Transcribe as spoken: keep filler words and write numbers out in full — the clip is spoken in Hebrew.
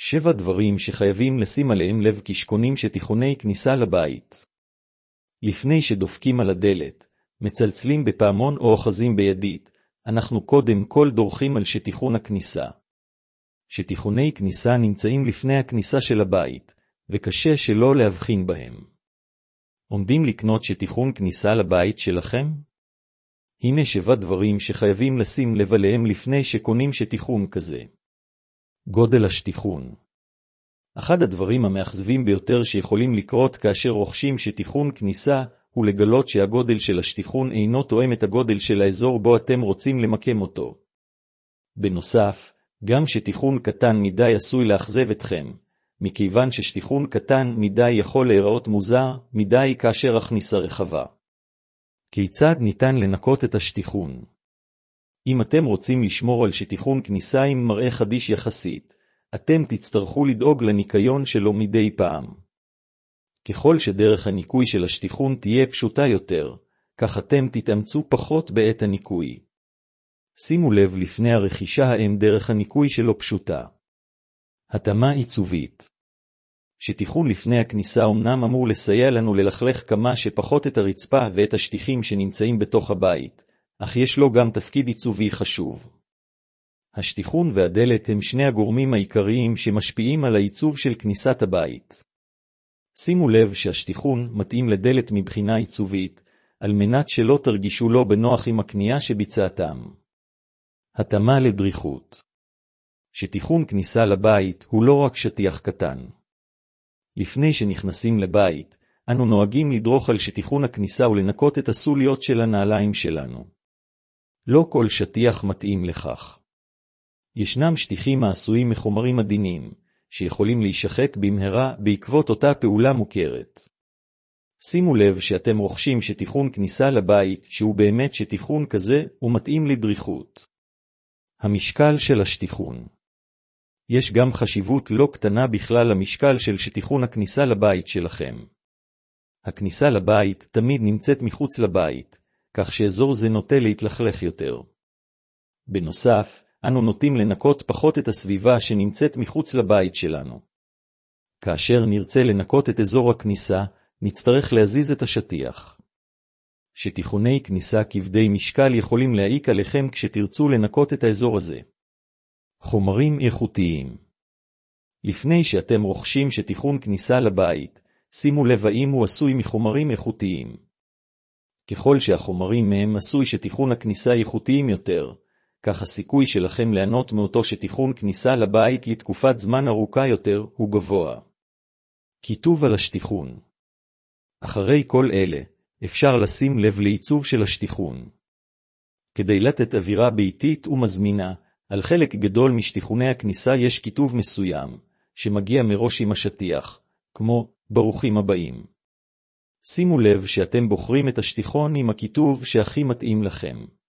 שבע דברים שחייבים לשים עליהם לב כשקונים שתיכוני כניסה לבית. לפני שדופקים על הדלת, מצלצלים בפעמון או אוחזים בידית, אנחנו קודם כל דורכים על שתיכון הכניסה. שתיכוני כניסה נמצאים לפני הכניסה של הבית, וקשה שלא להבחין בהם. עומדים לקנות שתיכון כניסה לבית שלכם? הנה שבע דברים שחייבים לשים לב עליהם לפני שקונים שתיכון כזה. גודל השתיכון. אחד הדברים המאכזבים ביותר שיכולים לקרות כאשר רוכשים שתיכון כניסה, הוא לגלות שהגודל של השתיכון אינו תואם את הגודל של האזור בו אתם רוצים למקם אותו. בנוסף, גם שתיכון קטן מדי עשוי לאכזב אתכם, מכיוון ששתיכון קטן מדי יכול להיראות מוזר מדי כאשר הכניסה רחבה. כיצד ניתן לנקות את השתיכון? אם אתם רוצים לשמור על שתיכון כניסה עם מראה חדיש יחסית, אתם תצטרכו לדאוג לניקיון שלו מדי פעם. ככל שדרך הניקוי של השתיכון תהיה פשוטה יותר, כך אתם תתאמצו פחות בעת הניקוי. שימו לב לפני הרכישה האם דרך הניקוי שלו פשוטה. התאמה עיצובית. שתיכון לפני הכניסה אומנם אמור לסייע לנו ללכלך כמה שפחות את הרצפה ואת השטיחים שנמצאים בתוך הבית, אך יש לו גם תפקיד עיצובי חשוב. השטיחון והדלת הם שני הגורמים העיקריים שמשפיעים על העיצוב של כניסת הבית. שימו לב שהשטיחון מתאים לדלת מבחינה עיצובית, על מנת שלא תרגישו לו בנוח עם הקנייה שביצעתם. התאמה לדריכות. שטיחון כניסה לבית הוא לא רק שטיח קטן. לפני שנכנסים לבית, אנו נוהגים לדרוך על שטיחון הכניסה ולנקות את הסוליות של הנעליים שלנו. לא כל שטיח מתאים לכך. ישנם שטיחים העשויים מחומרים עדינים, שיכולים להישחק במהרה בעקבות אותה פעולה מוכרת. שימו לב שאתם רוכשים שטיחון כניסה לבית שהוא באמת שטיחון כזה ומתאים לדריכות. המשקל של השטיחון. יש גם חשיבות לא קטנה בכלל למשקל של שטיחון הכניסה לבית שלכם. הכניסה לבית תמיד נמצאת מחוץ לבית, כך שאזור זה נוטה להתלכלך יותר. בנוסף, אנו נוטים לנקות פחות את הסביבה שנמצאת מחוץ לבית שלנו. כאשר נרצה לנקות את אזור הכניסה, נצטרך להזיז את השטיח. שטיחוני כניסה כבדי משקל יכולים להעיק עליכם כשתרצו לנקות את האזור הזה. חומרים איכותיים. לפני שאתם רוכשים שטיחון כניסה לבית, שימו לב האם הוא עשוי מחומרים איכותיים. ככל שהחומרים מהם עשוי שטיחון הכניסה איכותיים יותר, כך הסיכוי שלכם ליהנות מאותו שטיחון כניסה לבית לתקופת זמן ארוכה יותר הוא גבוה. כיתוב על השטיחון. אחרי כל אלה, אפשר לשים לב לעיצוב של השטיחון. כדי לתת אווירה ביתית ומזמינה, על חלק גדול משטיחוני הכניסה יש כיתוב מסוים, שמגיע מראש עם השטיח, כמו ברוכים הבאים. שימו לב שאתם בוחרים את השטיחון עם הכיתוב שהכי מתאים לכם.